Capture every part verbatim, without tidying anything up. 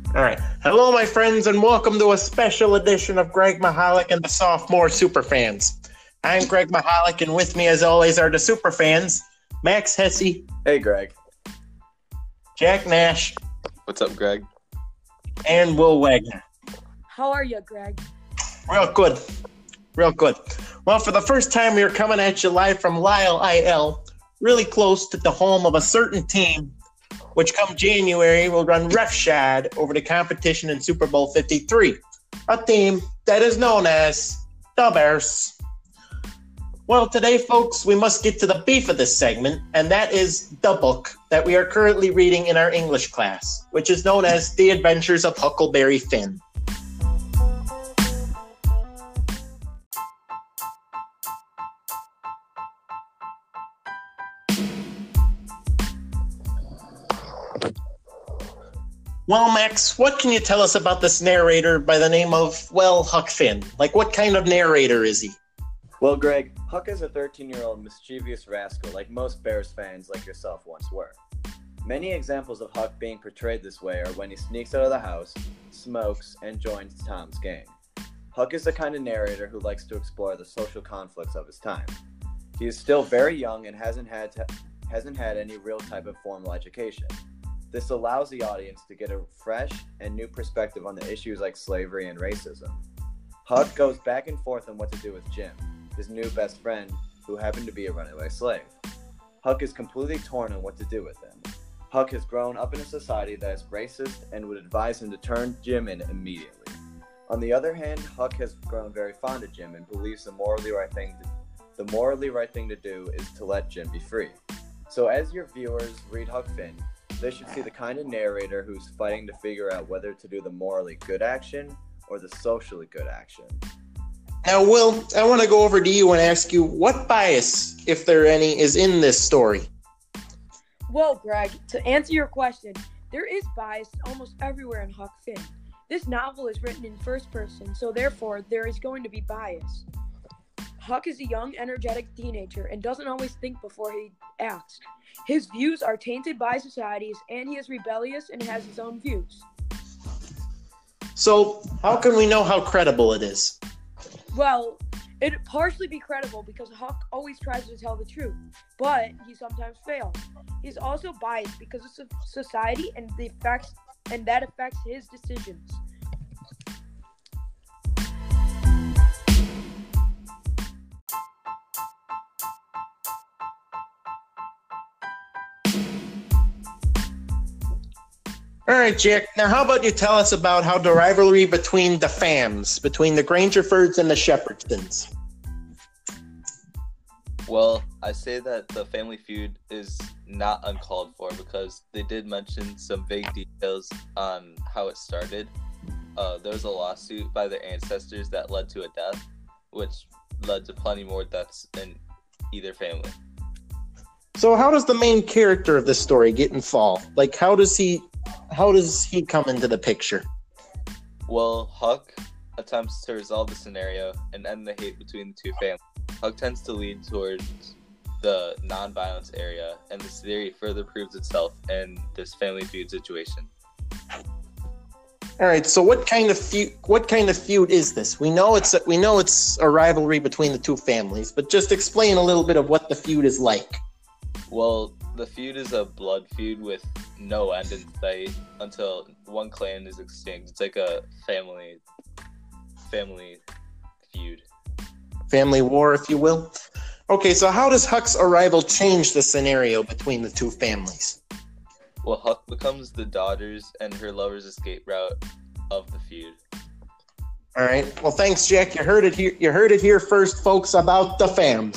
All right. Hello, my friends, and welcome to a special edition of Greg Mahalik and the Sophomore Superfans. I'm Greg Mahalik, and with me, as always, are the Superfans, Max Hesse. Hey, Greg. Jack Nash. What's up, Greg? And Will Wagner. How are you, Greg? Real good. Real good. Well, for the first time, we are coming at you live from Lyle I L, really close to the home of a certain team, which come January will run roughshod over the competition in Super Bowl fifty-three, a team that is known as the Bears. Well, today, folks, we must get to the beef of this segment, and that is the book that we are currently reading in our English class, which is known as The Adventures of Huckleberry Finn. Well, Max, what can you tell us about this narrator by the name of, well, Huck Finn? Like, what kind of narrator is he? Well, Greg, Huck is a thirteen-year-old mischievous rascal like most Bears fans like yourself once were. Many examples of Huck being portrayed this way are when he sneaks out of the house, smokes, and joins Tom's gang. Huck is the kind of narrator who likes to explore the social conflicts of his time. He is still very young and hasn't had to, hasn't had any real type of formal education. This allows the audience to get a fresh and new perspective on the issues like slavery and racism. Huck goes back and forth on what to do with Jim, his new best friend, who happened to be a runaway slave. Huck is completely torn on what to do with him. Huck has grown up in a society that is racist and would advise him to turn Jim in immediately. On the other hand, Huck has grown very fond of Jim and believes the morally right thing to, the morally right thing to do is to let Jim be free. So as your viewers read Huck Finn, they should see the kind of narrator who's fighting to figure out whether to do the morally good action or the socially good action. Now, Will, I want to go over to you and ask you what bias, if there any, is in this story? Well, Greg, to answer your question, there is bias almost everywhere in Huck Finn. This novel is written in first person, so therefore there is going to be bias. Huck is a young, energetic teenager and doesn't always think before he acts. His views are tainted by societies, and he is rebellious and has his own views. So, how can we know how credible it is? Well, it'd partially be credible because Huck always tries to tell the truth, but he sometimes fails. He's also biased because of society and the effects, and that affects his decisions. All right, Jack. Now, how about you tell us about how the rivalry between the Fams, between the Grangerfords and the Shepherdsons? Well, I say that the family feud is not uncalled for because they did mention some vague details on how it started. Uh, there was a lawsuit by their ancestors that led to a death, which led to plenty more deaths in either family. So how does the main character of this story get involved? Like, how does he... How does he come into the picture? Well, Huck attempts to resolve the scenario and end the hate between the two families. Huck tends to lead towards the non-violence area, and this theory further proves itself in this family feud situation. All right, so what kind of feud? What kind of feud is this? We know it's a, we know it's a rivalry between the two families, but just explain a little bit of what the feud is like. Well, the feud is a blood feud with no end in sight until one clan is extinct. It's like a family family feud. Family war, if you will. Okay, so how does Huck's arrival change the scenario between the two families? Well, Huck becomes the daughter's and her lover's escape route of the feud. All right. Well, thanks, Jack. You heard it here. You heard it here first, folks, about the Fams.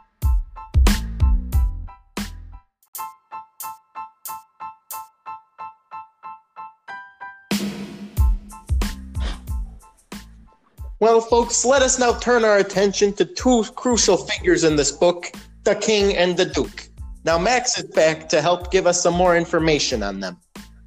Well, folks, let us now turn our attention to two crucial figures in this book, the King and the Duke. Now, Max is back to help give us some more information on them.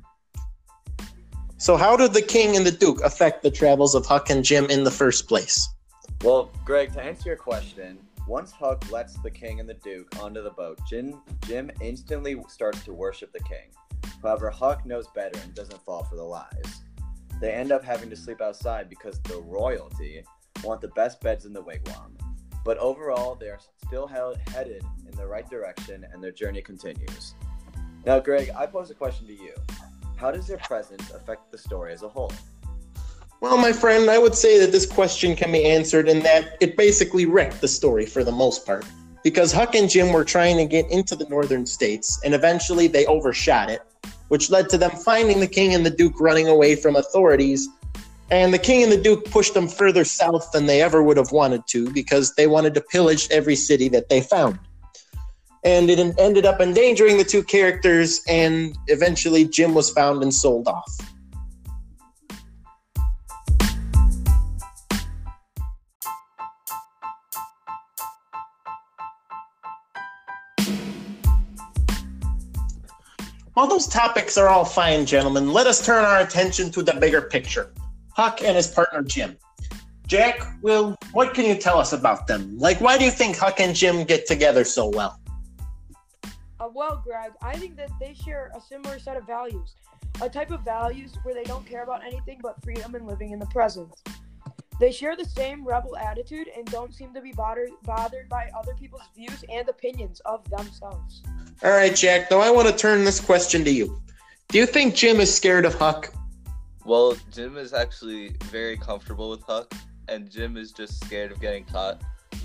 So how did the King and the Duke affect the travels of Huck and Jim in the first place? Well, Greg, to answer your question, once Huck lets the King and the Duke onto the boat, Jim, Jim instantly starts to worship the King. However, Huck knows better and doesn't fall for the lies. They end up having to sleep outside because the royalty want the best beds in the wigwam. But overall, they are still held, headed in the right direction, and their journey continues. Now, Greg, I pose a question to you. How does their presence affect the story as a whole? Well, my friend, I would say that this question can be answered in that it basically wrecked the story for the most part. Because Huck and Jim were trying to get into the northern states, and eventually they overshot it, which led to them finding the king and the duke running away from authorities. And the king and the duke pushed them further south than they ever would have wanted to because they wanted to pillage every city that they found. And it ended up endangering the two characters, and eventually Jim was found and sold off. While those topics are all fine, gentlemen, let us turn our attention to the bigger picture. Huck and his partner Jim. Jack, Will, what can you tell us about them? Like, why do you think Huck and Jim get together so well? Uh, well, Greg, I think that they share a similar set of values. A type of values where they don't care about anything but freedom and living in the present. They share the same rebel attitude and don't seem to be bothered, bothered by other people's views and opinions of themselves. All right, Jack, now I want to turn this question to you. Do you think Jim is scared of Huck? Well, Jim is actually very comfortable with Huck, and Jim is just scared of getting caught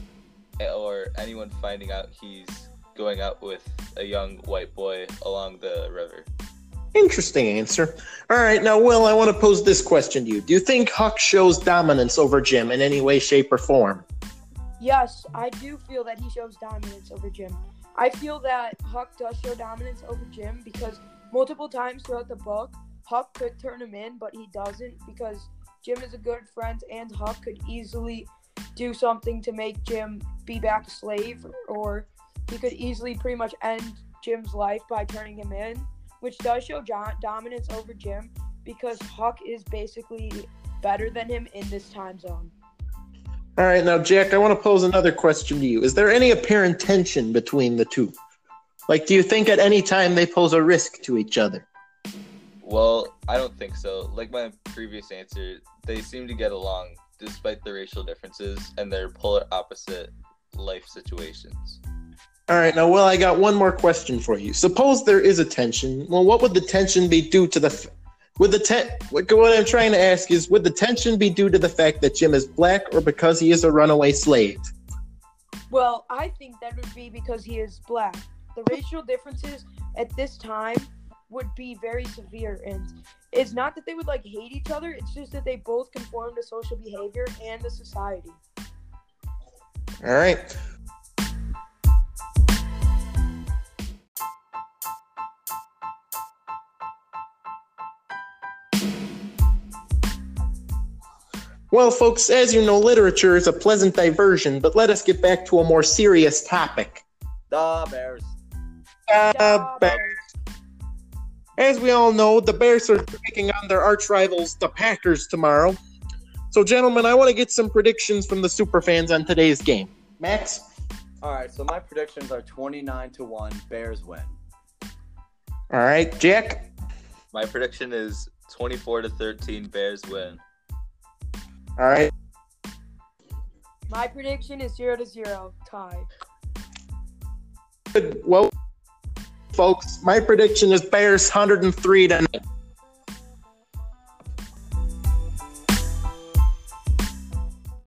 or anyone finding out he's going out with a young white boy along the river. Interesting answer. All right, now, Will, I want to pose this question to you. Do you think Huck shows dominance over Jim in any way, shape, or form? Yes, I do feel that he shows dominance over Jim. I feel that Huck does show dominance over Jim because multiple times throughout the book, Huck could turn him in, but he doesn't because Jim is a good friend and Huck could easily do something to make Jim be back a slave, or he could easily pretty much end Jim's life by turning him in, which does show John dominance over Jim because Huck is basically better than him in this time zone. All right, now, Jack, I want to pose another question to you. Is there any apparent tension between the two? Like, do you think at any time they pose a risk to each other? Well, I don't think so. Like my previous answer, they seem to get along despite the racial differences and their polar opposite life situations. All right, now, Will, I got one more question for you. Suppose there is a tension. Well, what would the tension be due to the... F- would the ten- what, what I'm trying to ask is, would the tension be due to the fact that Jim is black or because he is a runaway slave? Well, I think that would be because he is black. The racial differences at this time would be very severe, and it's not that they would like hate each other, it's just that they both conform to social behavior and the society. All right. Well, folks, as you know, literature is a pleasant diversion, but let us get back to a more serious topic. The Bears. Uh, Bears. As we all know, the Bears are taking on their arch rivals, the Packers, tomorrow. So, gentlemen, I want to get some predictions from the superfans on today's game. Max? All right, so my predictions are twenty-nine to one, Bears win. All right, Jack? My prediction is twenty-four to thirteen, Bears win. All right. My prediction is zero to zero, tie. Well, folks, my prediction is Bears one hundred three to nine.